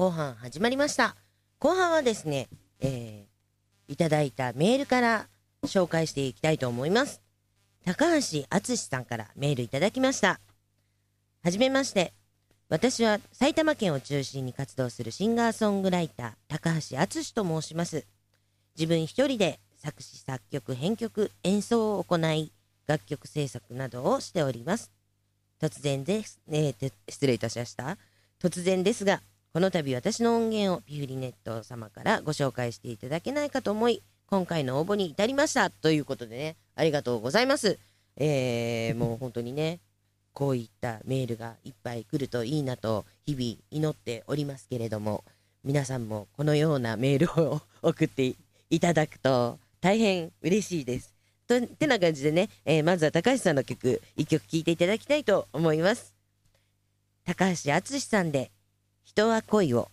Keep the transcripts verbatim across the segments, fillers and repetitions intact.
後半始まりました。後半はですね、えー、いただいたメールから紹介していきたいと思います。高橋敦さんからメールいただきました。はじめまして。私は埼玉県を中心に活動するシンガーソングライター高橋敦と申します。自分一人で作詞作曲編曲演奏を行い楽曲制作などをしております。突然です、えー、失礼いたしました突然ですが、この度私の音源をピフリネット様からご紹介していただけないかと思い、今回の応募に至りましたということでね、ありがとうございます。えー、もう本当にね、こういったメールがいっぱい来るといいなと日々祈っておりますけれども、皆さんもこのようなメールを送っていただくと大変嬉しいです。とてな感じでね、えー、まずは高橋さんの曲いっきょく聴いていただきたいと思います。高橋敦さんで人は恋を。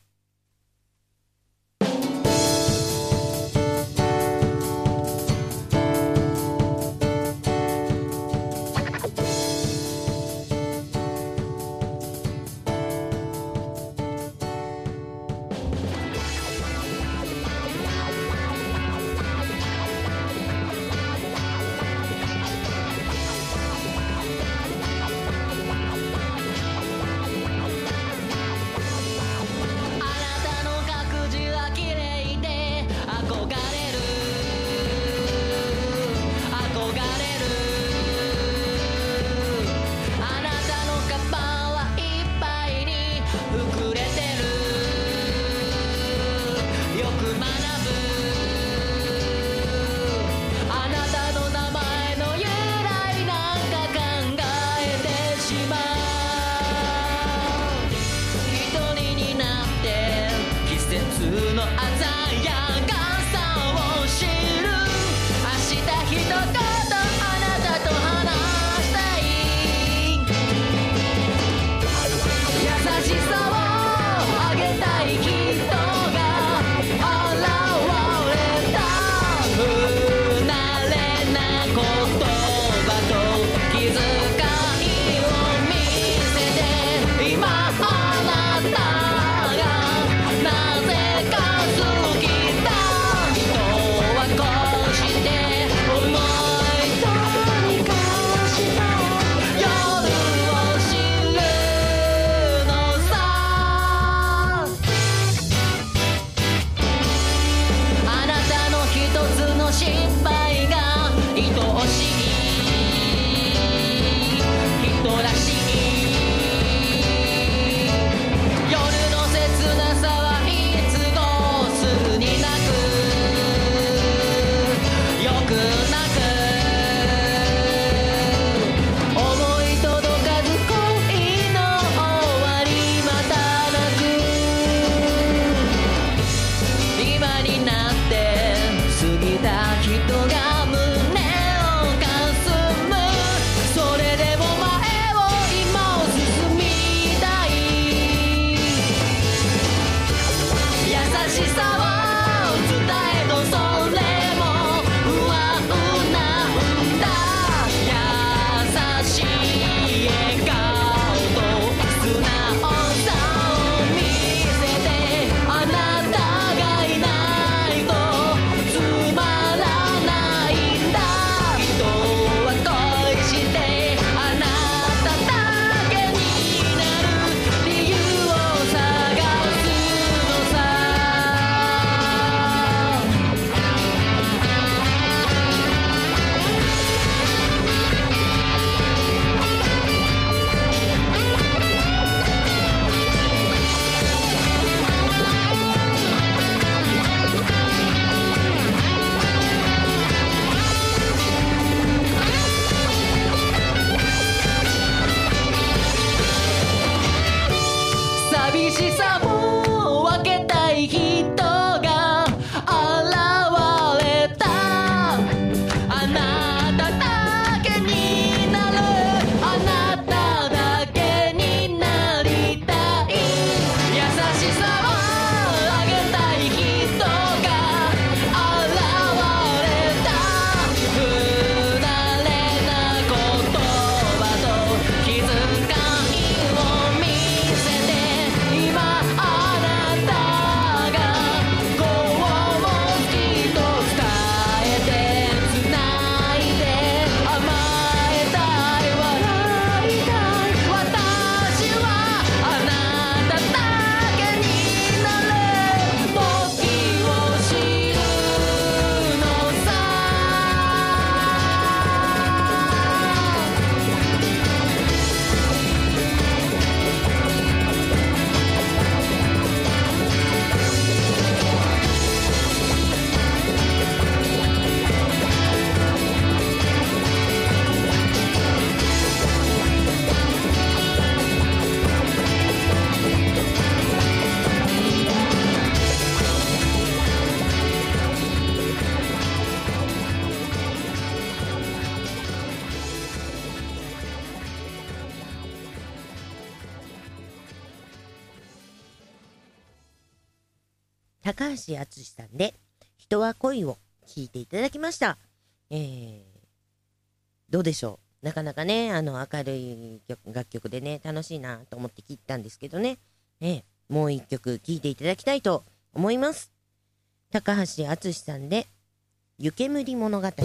高橋敦さんで人は恋を聴いていただきました。えー、どうでしょう。なかなかね、あの明るい曲楽曲でね、楽しいなと思って聴いたんですけどね、えー、もう一曲聴いていただきたいと思います。高橋敦さんで湯煙物語。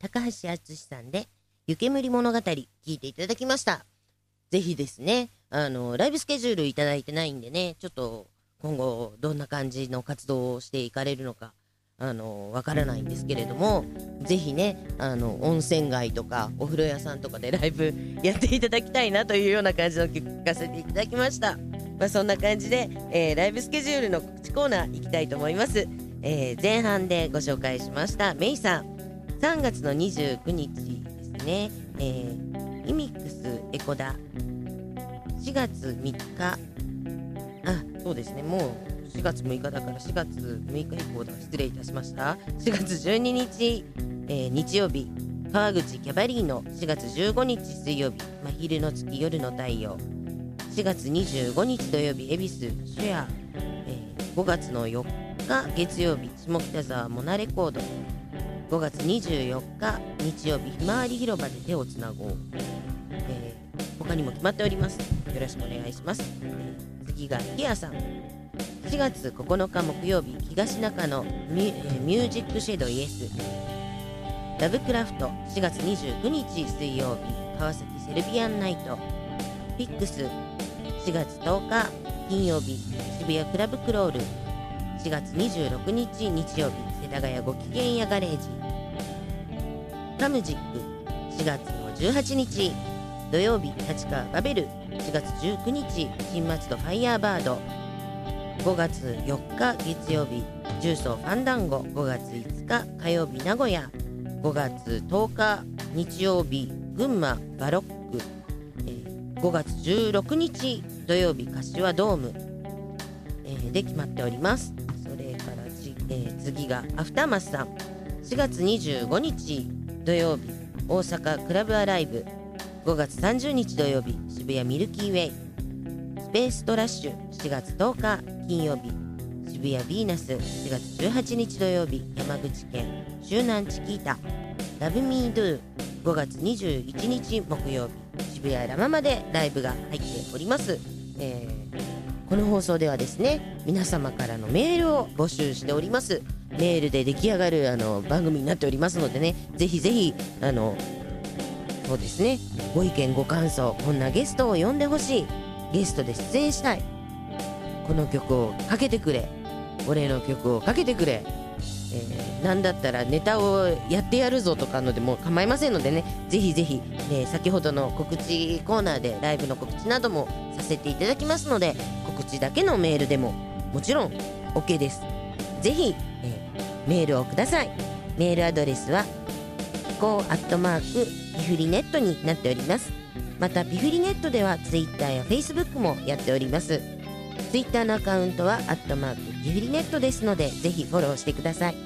高橋敦さんで湯煙物語聞いていただきました。ぜひですね、あのライブスケジュールいただいてないんでね、ちょっと今後どんな感じの活動をしていかれるのかあのわからないんですけれども、ぜひね、あの温泉街とかお風呂屋さんとかでライブやっていただきたいなというような感じの曲聞かせていただきました。まあ、そんな感じで、えー、ライブスケジュールの告知コーナー行きたいと思います。えー、前半でご紹介しましたメイさん、さんがつのにじゅうくにちですね、えー、イミックスエコダしがつみっか、あ、そうですね、もうしがつむいかだからしがつむいか以降だ、失礼いたしました。しがつじゅうににち、えー、日曜日、川口キャバリーノ。しがつじゅうごにち水曜日、真昼の月夜の太陽。しがつにじゅうごにち土曜日、恵比寿シェア、えー、ごがつのよっか月曜日、下北沢モナレコード。ごがつにじゅうよっか日曜日、ひまわり広場で手をつなごう、えー、他にも決まっております。よろしくお願いします。えー、次がヒアさん、しがつここのか木曜日、東中野ミュ、えー、ミュージックシェドイエス。ラブクラフトしがつにじゅうくにち水曜日、川崎セルビアンナイト。ピックスしがつとおか金曜日、渋谷クラブクロール。しがつにじゅうろくにち日曜日、世田谷ごきげんやガレージ。カムジックしがつのじゅうはちにち土曜日、立川バベル。しがつじゅうくにち新松戸ファイヤーバード。ごがつよっか月曜日、重曹ファンダンゴ。ごがついつか火曜日、名古屋。ごがつとおか日曜日、群馬バロック。えー、ごがつじゅうろくにち土曜日、柏ドーム、えー、で決まっております。それからじ、えー、次がアフターマスさん、しがつにじゅうごにち土曜日、大阪クラブアライブ。ごがつさんじゅうにち土曜日、渋谷ミルキーウェイ。スペーストラッシュしがつとおか金曜日、渋谷ヴィーナス。しがつじゅうはちにち土曜日、山口県周南チキータ。ラブミードゥごがつにじゅういちにち木曜日、渋谷ラマまでライブが入っております。えー、この放送ではですね、皆様からのメールを募集しております。メールで出来上がるあの番組になっておりますのでね、ぜひぜひあのそうですね、ご意見ご感想、こんなゲストを呼んでほしい、ゲストで出演したい、この曲をかけてくれ、俺の曲をかけてくれ、えー、なんだったらネタをやってやるぞとかのでも構いませんのでね、ぜひぜひ、ね、先ほどの告知コーナーでライブの告知などもさせていただきますので、告知だけのメールでももちろん OK です。ぜひ、えー、メールをください。メールアドレスはピコアットマークピフリネットになっております。またピフリネットでは Twitter や Facebook もやっております。Twitter のアカウントはアットマークピフリネットですので、ぜひフォローしてください。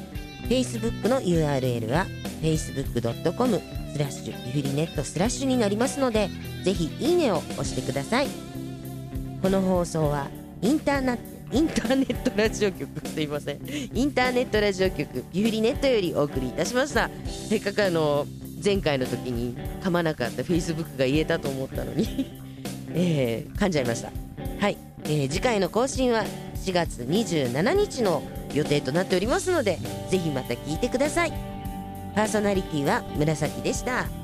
Facebook の ユーアールエル は フェイスブックドットコムスラッシュピフリネットスラッシュになりますので、ぜひいいねを押してください。この放送はインターネットインターネットラジオ局すいませんインターネットラジオ局ピフリネットよりお送りいたしました。せっかくあの前回の時に噛まなかった Facebook が言えたと思ったのに、えー、噛んじゃいました。はい、えー、次回の更新はしがつにじゅうしちにちの予定となっておりますので、ぜひまた聞いてください。パーソナリティは紫でした。